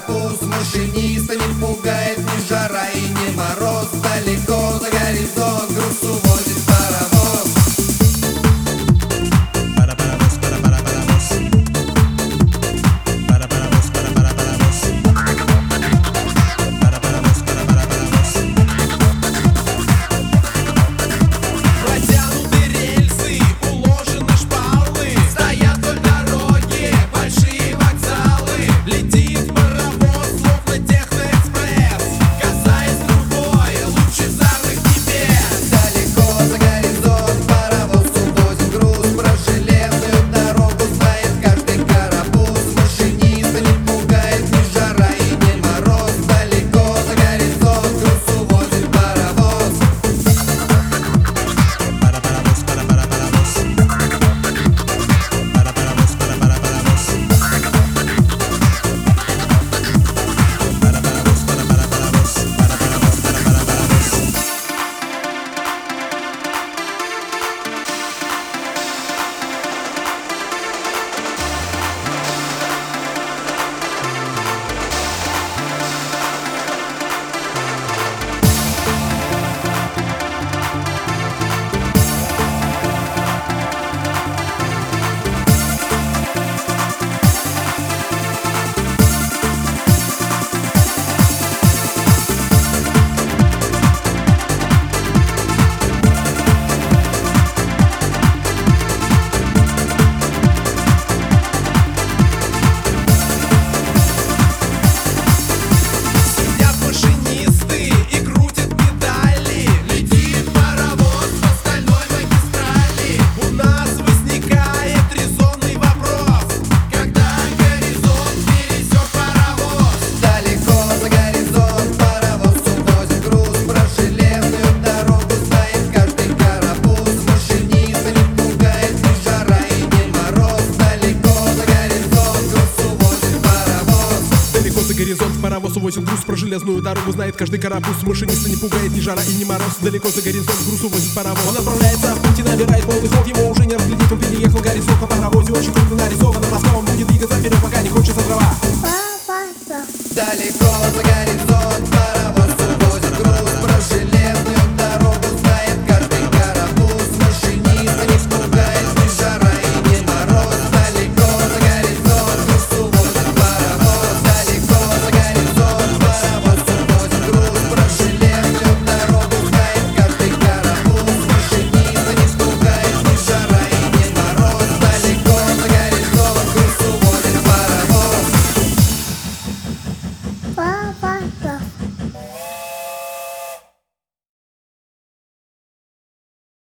карапуз. Машиниста не пугает ни жара и ни мороз. Далеко за горизонт груз увозит паровоз. Горизонт, паровоз увозит груз, про железную дорогу знает каждый карапуз. Машиниста не пугает ни жара и ни мороз. Далеко за горизонт груз увозит паровоз. Он отправляется в путь и набирает полный ход. Ему уже не разглядеть, он переехал горизонт. На паровозе очень круто нарисовано. Москва он будет двигаться вперед, пока не кончится трава. Далеко за